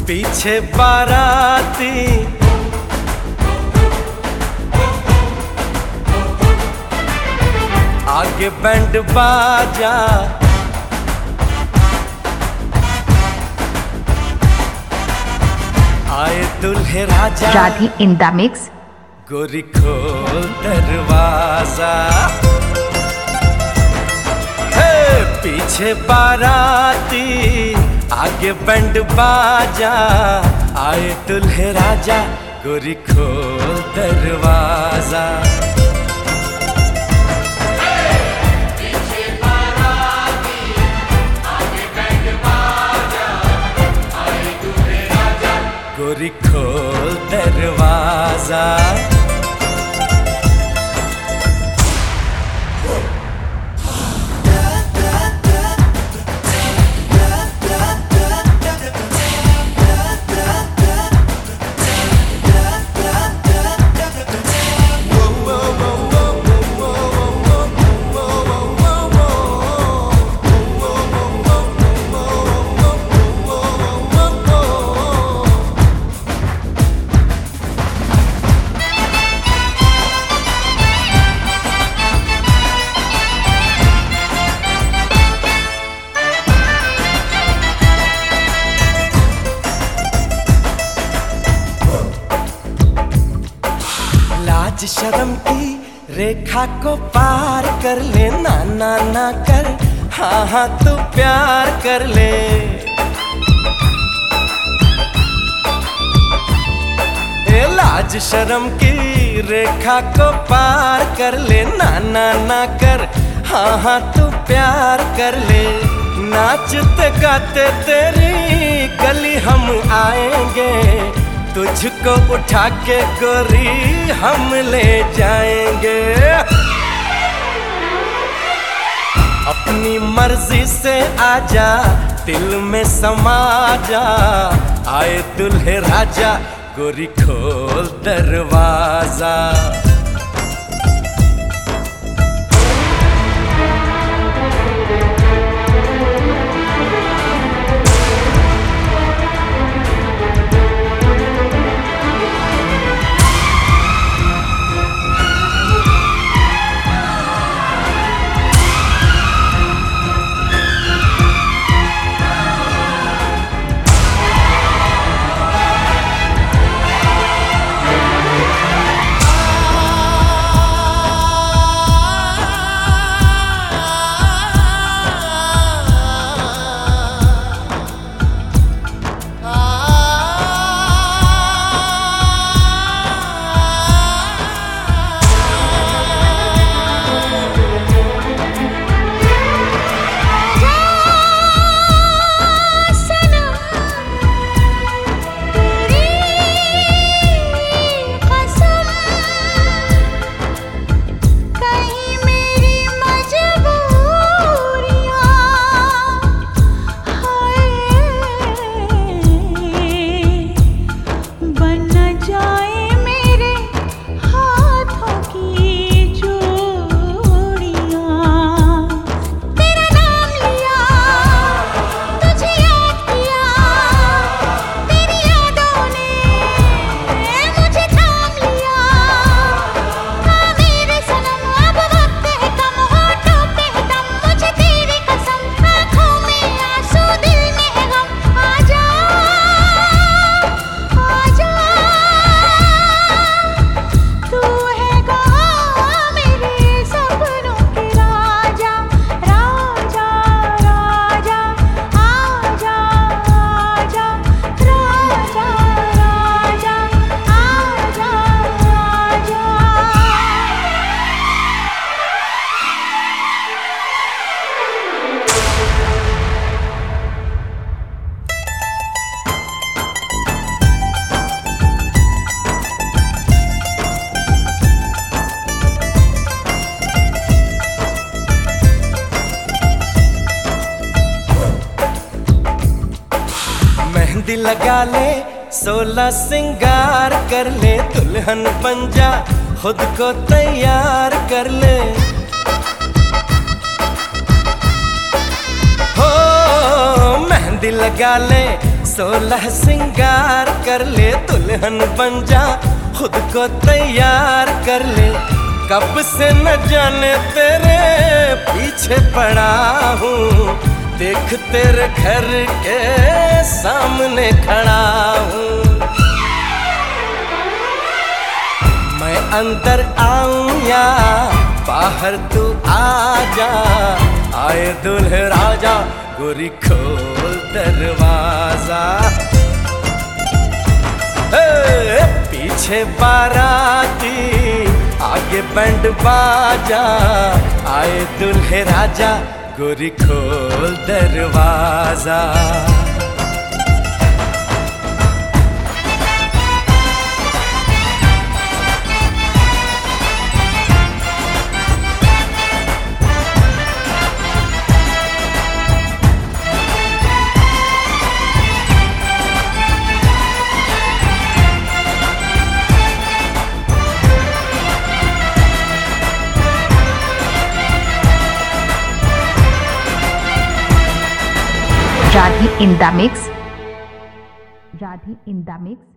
पीछे बाराती आगे बैंड बाजा, आए दुल्हे राजा। Radhe in the mix. गोरी खोल दरवाजा, पीछे बाराती आगे बैंड बाजा, आए दुल्हे राजा। गोरी खोल दरवाजा, पीछे बाराती आगे बैंड बाजा, आए दूल्हे राजा। गोरी खोल दरवाजा। लाज शर्म की रेखा को पार कर ले, ना ना ना कर, हाँ हाँ तू प्यार कर ले। ए लाज शर्म की रेखा को पार कर ले, ना ना ना कर, हाँ हाँ तू प्यार कर ले। नाचते गाते तेरी गली हम आएंगे, तुझको उठा के गोरी हम ले जाएंगे। अपनी मर्जी से आजा, दिल में समा जा, आए दुल्हे राजा। गोरी खोल दरवाजा, मेहंदी लगा ले, 16 सिंगार कर ले, दुल्हन बन जा, खुद को तैयार कर ले। हो मेहंदी लगा ले, 16 सिंगार कर ले, दुल्हन बन जा खुद को तैयार कर ले। कब से न जाने तेरे पीछे पड़ा हूँ, देख तेरे घर के सामने खड़ा हूँ। मैं अंदर आऊं या बाहर तू आ जा, आए दुल्हे राजा गोरी खोल दरवाजा। पीछे बाराती आगे बैंड बाजा, आए दुल्हे राजा गोरी खोल दरवाजा। Radhi in the mix. Radhi in the mix.